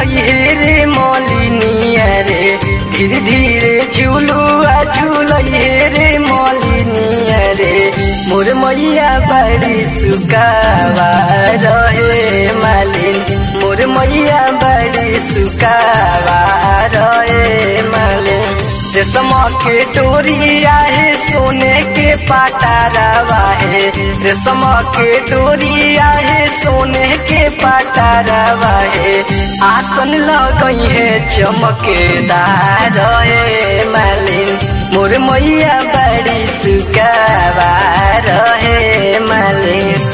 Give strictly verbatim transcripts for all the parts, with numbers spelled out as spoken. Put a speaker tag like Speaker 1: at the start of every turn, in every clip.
Speaker 1: झूलइहे रे मलिनिया रे धीरे धीरे झूलुआ झूलइहे रे मलिनिया रे मोर मैया बड़ी सुकावा रहे मालिन मोर मैया बड़ी सुकावा रहे मालिन रेशम के डोरिया है सोने के पाटारवा है रेशम के डोरिया है सोने के पाटारवा है आसन लगई है चमकेदार है मालिन मोर मैया बड़ी सुकावा रहे मालिन।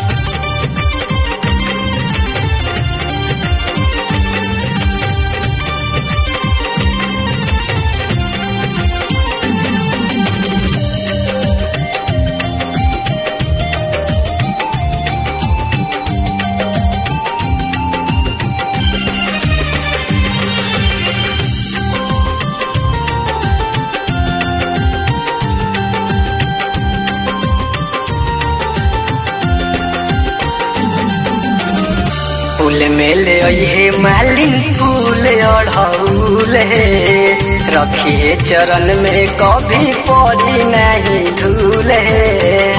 Speaker 1: फूल मेले हे मालिन फूल अढ़ौल है रखिए चरण में कभी पड़ी नहीं धूल है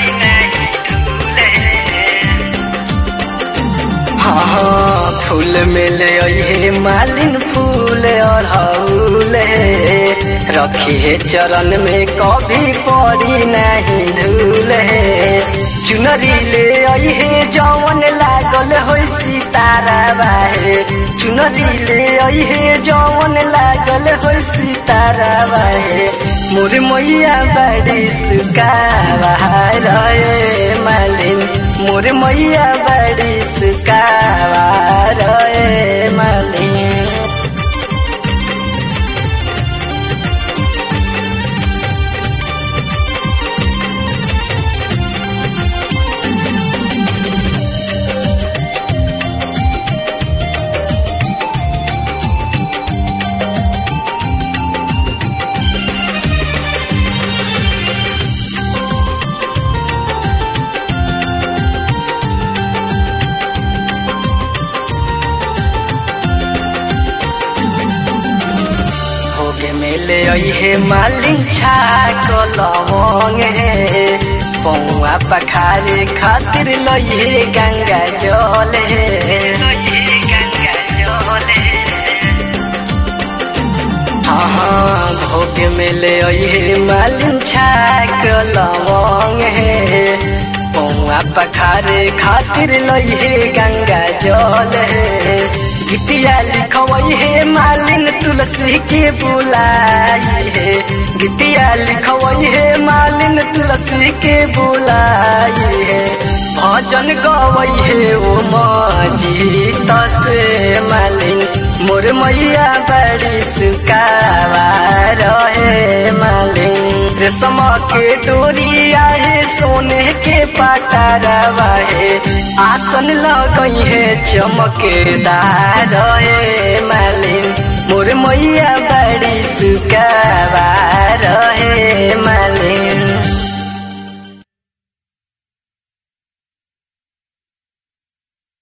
Speaker 1: हाँ हाँ फूल मेले हे मालिन फूल अढ़ौल है रखिए चरण में कभी पड़ी नहीं धूल है चुनरी ले अहे जवन लागल हो सितारा बाहे चुनरी ले अहे जवन लागल हो सितारा बाहे मोर मैया बड़ी सुकावा रहे मालिन मोर मैया बड़ी सुकावा रहे मालिन। मेले हे मालिन छाक लवंग है पौआ पखारे खातिर लइहे गंगा जल है हाँ हाँ भोग मेले हे मालिन छाक लवंग है पौआ पखारे खातिर लइहे गंगा जल है गीतिया लिखवई है मालिन तुलसी के बुलाई है गीतिया लिखवई है मालिन तुलसी के बुलाई है भजन गवई है ओ मजी तसे मालिन मोर मैया बड़ी सुकावा रहे मालिन रेशम के डोरिया है सोने के पाटारवा है आसन लगई है चमकेदार है मालिन मोर मैया बड़ी